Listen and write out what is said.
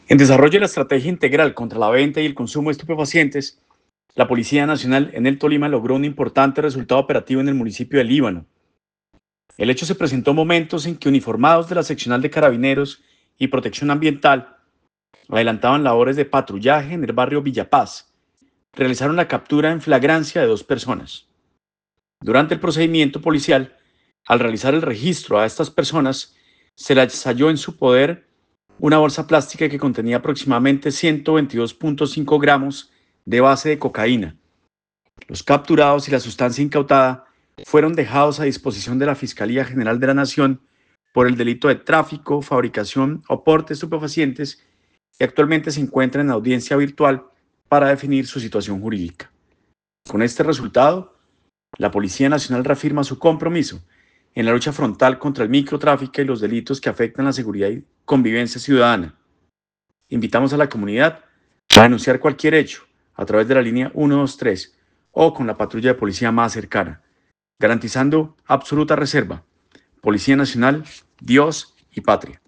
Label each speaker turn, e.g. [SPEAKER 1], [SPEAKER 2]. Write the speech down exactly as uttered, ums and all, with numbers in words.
[SPEAKER 1] En desarrollo de la estrategia integral contra la venta y el consumo de estupefacientes, la Policía Nacional en el Tolima logró un importante resultado operativo en el municipio de Líbano. El hecho se presentó en momentos en que uniformados de la Seccional de Carabineros y Protección Ambiental adelantaban labores de patrullaje en el barrio Villapaz. Realizaron la captura en flagrancia de dos personas. Durante el procedimiento policial, al realizar el registro a estas personas, se les halló en su poder una bolsa plástica que contenía aproximadamente ciento veintidós punto cinco gramos de base de cocaína. Los capturados y la sustancia incautada fueron dejados a disposición de la Fiscalía General de la Nación por el delito de tráfico, fabricación o porte de estupefacientes y actualmente se encuentran en audiencia virtual para definir su situación jurídica. Con este resultado, la Policía Nacional reafirma su compromiso en la lucha frontal contra el microtráfico y los delitos que afectan la seguridad y convivencia ciudadana. Invitamos a la comunidad a denunciar cualquier hecho a través de la línea uno dos tres o con la patrulla de policía más cercana, garantizando absoluta reserva. Policía Nacional, Dios y Patria.